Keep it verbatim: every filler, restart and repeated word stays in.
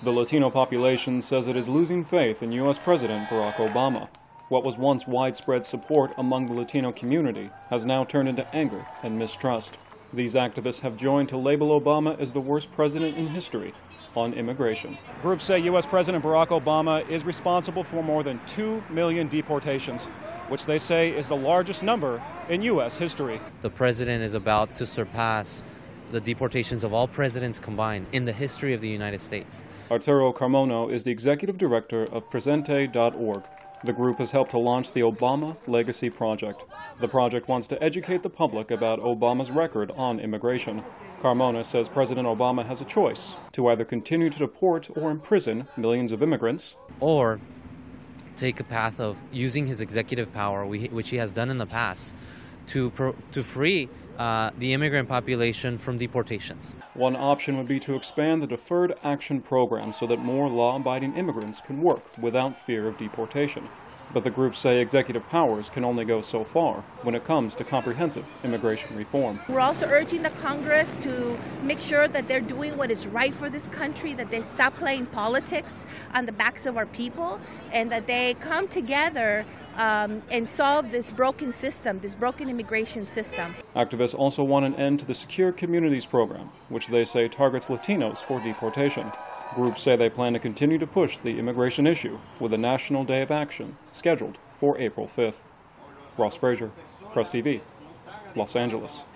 The Latino population says it is losing faith in U S President Barack Obama. What was once widespread support among the Latino community has now turned into anger and mistrust. These activists have joined to label Obama as the worst president in history on immigration. Groups say U S President Barack Obama is responsible for more than two million deportations, which they say is the largest number in U S history. The president is about to surpass the deportations of all presidents combined in the history of the United States. Arturo Carmona is the executive director of Presente dot org. The group has helped to launch the Obama Legacy Project. The project wants to educate the public about Obama's record on immigration. Carmona says President Obama has a choice to either continue to deport or imprison millions of immigrants, or take a path of using his executive power, which he has done in the past, to, pro to free uh, the immigrant population from deportations. One option would be to expand the Deferred Action Program so that more law-abiding immigrants can work without fear of deportation. But the groups say executive powers can only go so far when it comes to comprehensive immigration reform. We're also urging the Congress to make sure that they're doing what is right for this country, that they stop playing politics on the backs of our people, and that they come together um, and solve this broken system, this broken immigration system. Activists also want an end to the Secure Communities Program, which they say targets Latinos for deportation. Groups say they plan to continue to push the immigration issue with a National Day of Action scheduled for April fifth. Ross Frazier, Press T V, Los Angeles.